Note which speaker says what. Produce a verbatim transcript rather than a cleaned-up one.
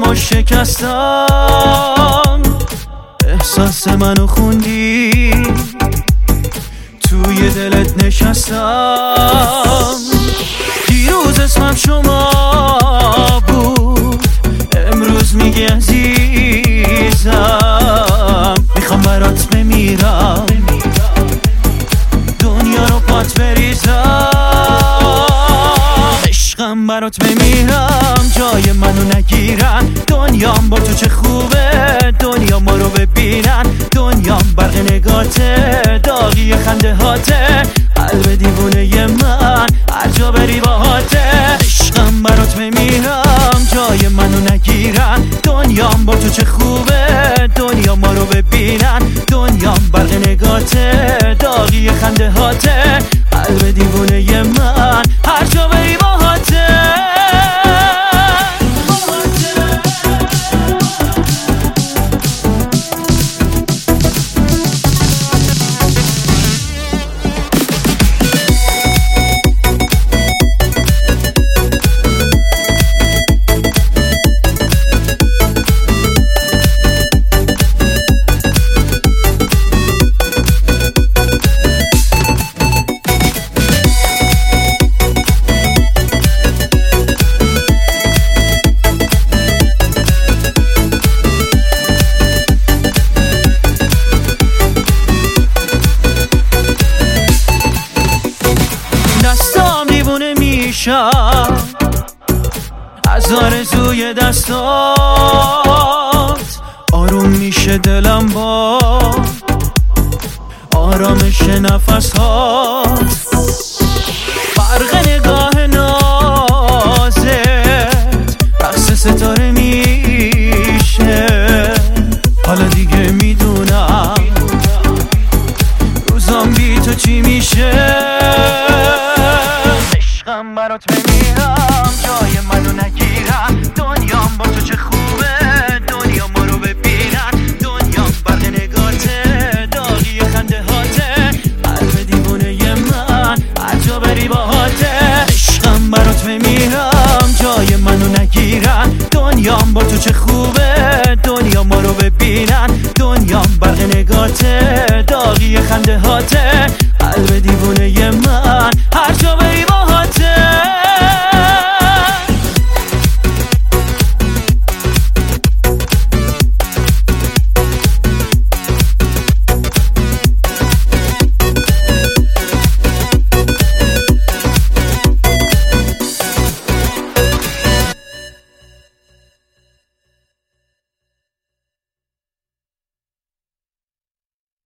Speaker 1: و شکستم، احساس منو خوندی، توی دلت نشستم. دیروز اسمم شما بود، امروز میگی عزیزم، میخوام برات بمیرم، دنیا رو پات بریزم، عشقم برات بمیرم، جای منو نگیرن، دنیام با تو چه خوبه، دنیا ما رو ببینن، دنیام برق نگاته، داغی خنده هاته، قلب دیوونه من هر جا بری باهاته، عشقم برات بمیرم، جای منو نگیرن، دنیام با تو چه خوبه، دنیا ما رو ببینن، دنیام برق نگاته، داغی خنده هاته، قلب دیوونه من هر جا بری باهاته. دستام دیوونه میشم از آرزوی دستات، آروم میشه دلم با آرامش نفس هات، فرق نگاه نازت رقص ستاره میشه، حالا دیگه میدونم روزام بی تو چی میشه، عشقم برات بمیرم، جای منو نگیرن، دنیام با تو چه خوبه، دنیا ما رو ببینن، دنیام برق نگاته، داغی خنده هاته، قلب دیوونه من هر جا بری باهاته، عشقم برات بمیرم، جای منو نگیرن، دنیام با تو چه خوبه، دنیا ما رو ببینن، دنیام برق نگاته، داغی خنده هاته، قلب دیوونه من هر جا بری